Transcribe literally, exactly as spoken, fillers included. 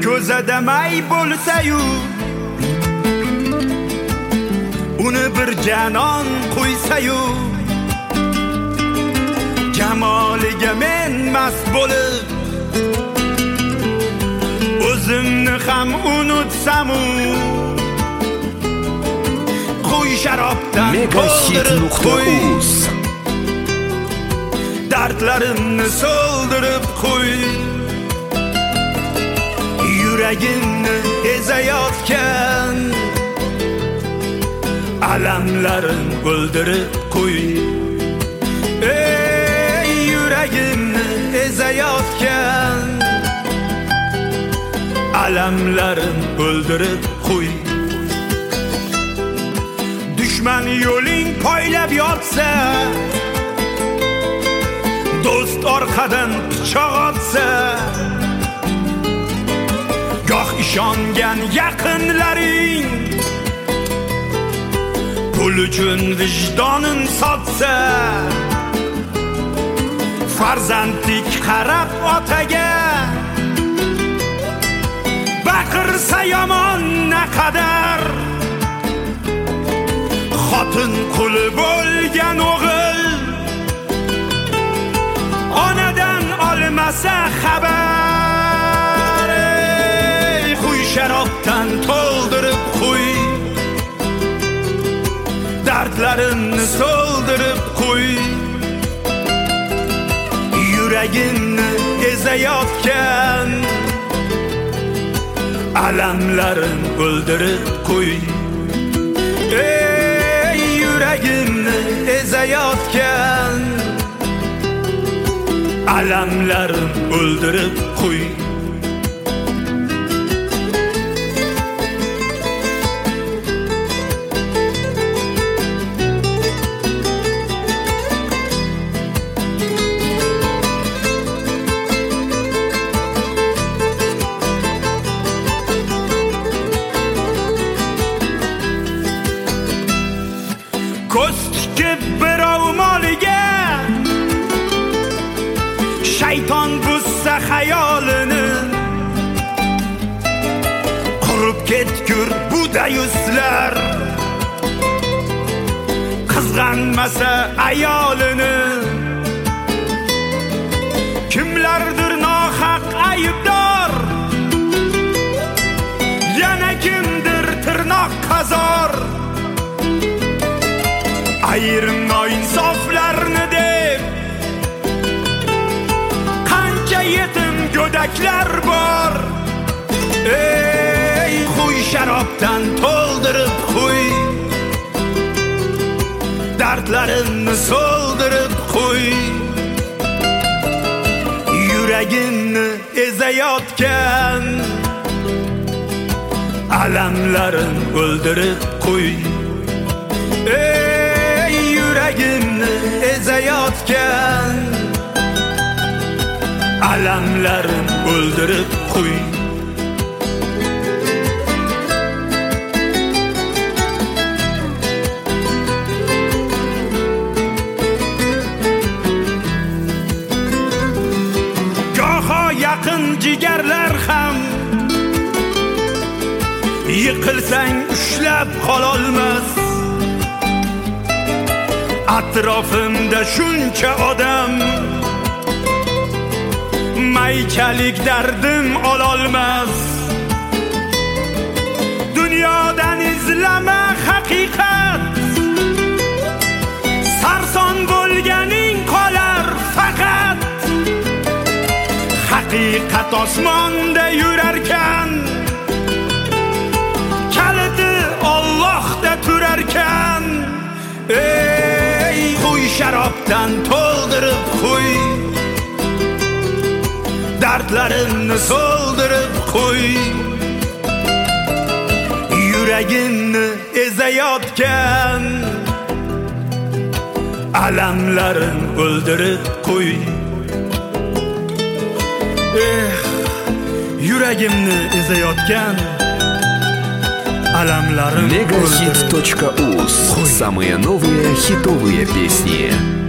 ko'zada may bo'lsa-yu, uni bir janon qo'ysa-yu, jamoliga men mast bo'lib o'zimni ham unutsam-u, qo'y sharobdan to'ldirib qo'y, dardlarimni so'ldirib qo'y, yuragimni ezayotgan alamlarim o'ldirib qo'y. Ey yuragimni ezayotgan alamlarim o'ldirib qo'y. Dushman yo'ling poylab yotsa, do'st orqadan pichoq otsa, goh ishongan yaqinlaring pul uchun vijdonin sotsa, farzandlik qarab otaga baqirsa yomon naqadar, xotin quli bo'lgan o'g'il onadan olmasa xabar. Ey qo'y sharobdan to'ldirib qo'y, dardlarimni so'ldirib qo'y, yuragimni ezayotgan alamlarim o'ldirib qo'y. Ey yuragimni ezayotgan alamlarim o'ldirib qo'y. Ko'z tikib birov moliga shayton buzsa xayolini, qurib ketgur budayuslar qizg'anmasa ayolini. Kimlardir nohaq aybdor, yana kimdir tirnoq qazor, ayrim noinsoflarni deb qancha yetim go'daklar bor. Ey qo'y sharobdan to'ldirib qo'y, dardlarimni so'ldirib qo'y, yuragimni ezayotgan alamlarim o'ldirib qo'y. Ey yuragimni ezayotgan alamlarim o'ldirib qo'y. Goho yaqin jigarlar ham yiqilsang ushlab qololmas. Atrofimda shuncha odam maychalik dardim ololmas. Dunyodan izlama haqiqat, sarson bo'lganing qolar faqat. Haqiqat osmonda yurarkan, kaliti Allohda turarkan. Ey qo'y sharobdan to'ldirib qo'y, dardlarimni so'ldirib qo'y, yuragimni ezayotgan alamlarim o'ldirib qo'y. Eh, yuragimni ezayotgan alamlarim. Мегахит.уз. Самые новые хитовые песни.